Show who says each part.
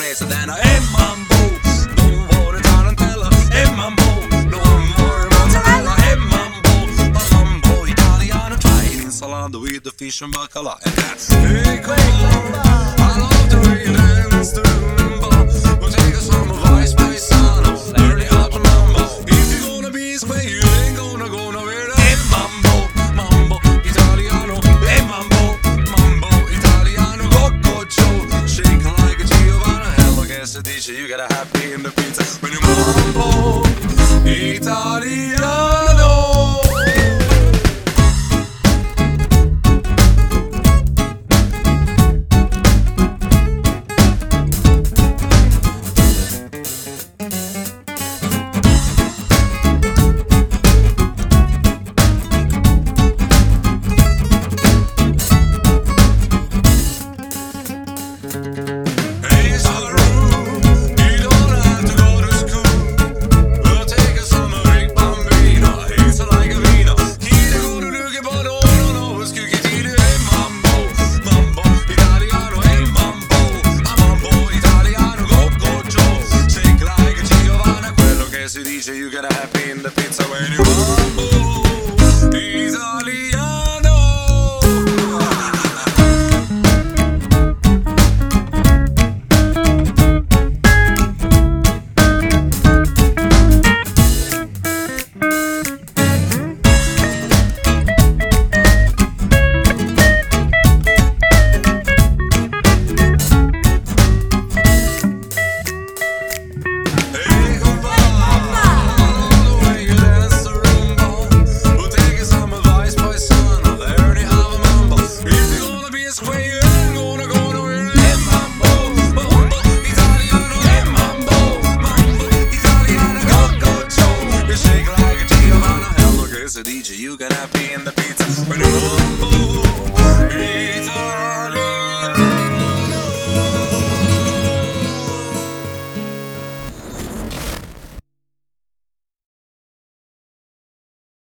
Speaker 1: milanese, then è mambo, non vuole tarantella, è mambo, non vuole mozzarella, è mambo italiano, try an insalata with the fish and bacala, and that's hey, come on, I love the way you dance to rumba, we'll take us from a vice paisano, early up to mambo, if you're gonna be square, you ain't gonna go nowhere, è mambo italiano, è mambo italiano, go Joe, shake like a Giovanna, hello che si dice, you gotta happy in the pizza, when you mambo italiano. Si dice you gotta happy in the pizza when you mambo